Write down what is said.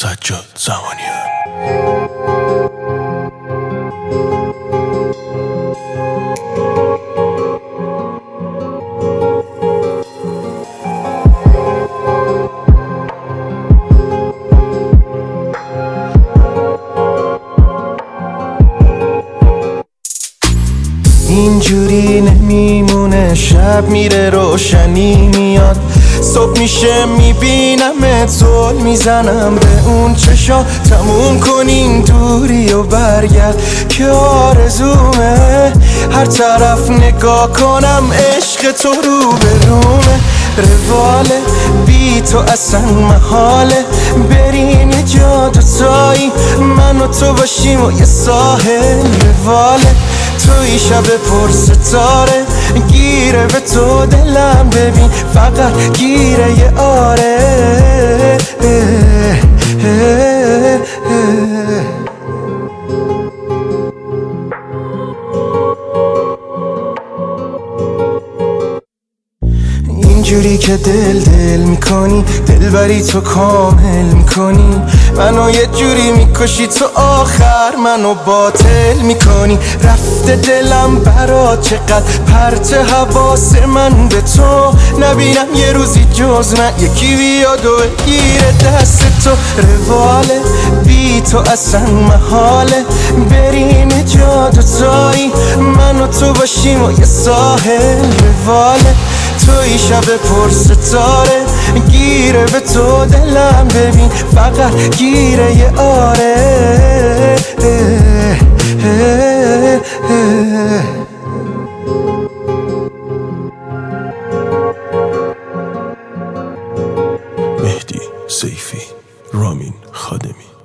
سجاد زمانیان. اینجوری نمیمونه، شب میره روشنی میاد، صبح میشه میبینم زل میزنم به اون چشا، تموم کنین دوری و برگرد که آرزومه هر طرف نگاه کنم عشق تو رو به رومه. رواله بی تو اصلا محاله، بریم یه جا دوتایی من و تو باشیم و یه ساحل. رواله توی شب پر ستاره، گیره به تو دلم ببین فقط گیره یه آره. اینجوری که دل میکنی، دلبری تو کامل میکنی، منو یه جوری میکشی تو آخر منو باطل میکنی. رفته دلم برات چقدر پرت حواس من به تو، نبینم یه روزی جز من یکی بیاد و بگیره دست تو. رواله بی تو اصلا محاله، بریم یه جا دوتایی من و تو باشیم و یه ساحل. رواله توی شب پر ستاره، گیره به تو دلم ببین فقط گیره یه آره. مهدی سیفی، رامین خادمی.